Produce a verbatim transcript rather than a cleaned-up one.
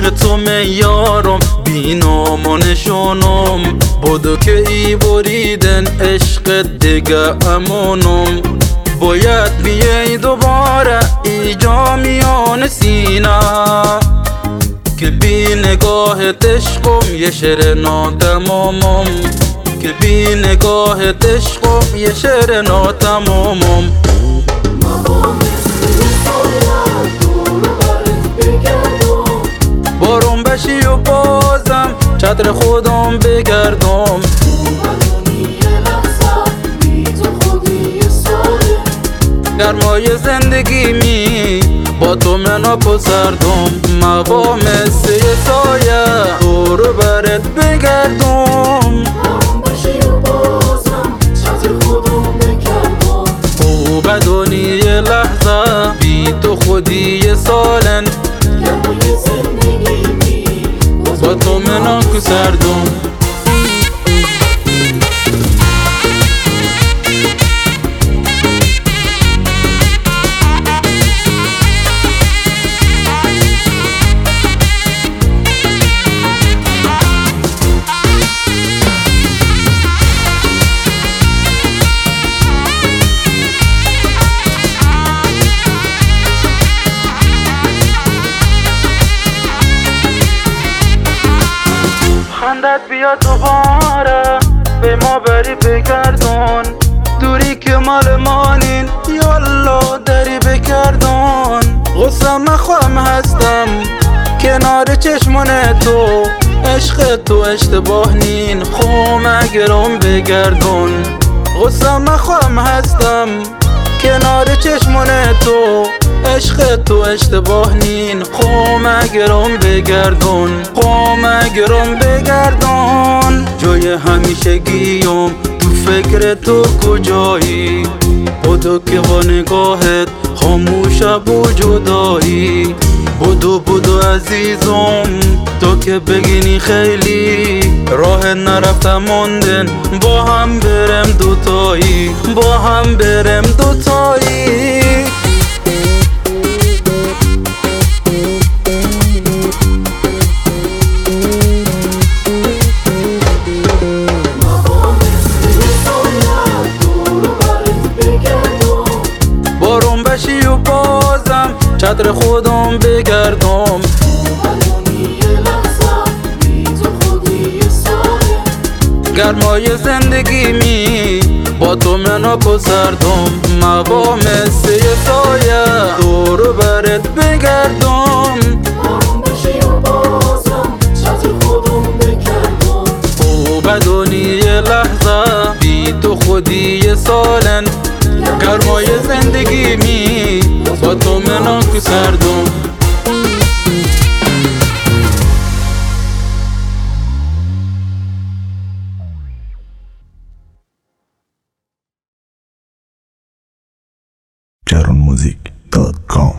عشق تو میارم بی نام و نشانم، بودو که ای بریدن عشق دیگه امونم. باید بیای دوباره ای جا میان سینه، که بی نگاهت عشقم یه شعر ناتمامم، که بی نگاهت عشقم یه شعر ناتمامم. بارون بشی و بازم چتر خودم بگردم، گرمای زندگی می با تو مناک و سردم. مبا مثل یه سایه دور برت بگردم، او بدونی یه لحظه بی تو خودی یه سالن، با تو مناک و سردم. خندت بیا دوباره به ما بری بگردون، دوری که مال مانین یالا دری بگردون. غصه مخوام هستم کنار چشمان تو، عشق تو اشتباه نین خوم اگرم بگردون. غصه مخوام هستم کنار چشمان تو، عشق تو اشتباه نین خوم اگرم بگردون، خوم اگرم بگردون. جای همیشه گیم تو فکر تو کجایی، بودو که با نگاهت خاموش و جدایی. بودو بودو عزیزم تو که بگینی خیلی راه نرفتم موندن، با هم برم دوتایی، با هم برم دوتایی. بارون بشی و بازم چتر خودم بگردم، گرمای زندگی می با تو مناک و سردم. مبا مثل یه سایه دور برت بگردم، او بدونی یه لحظه بی تو خودی یه سالن، گرمای زندگی می با تو مناک و سردم. jaronmusic dot com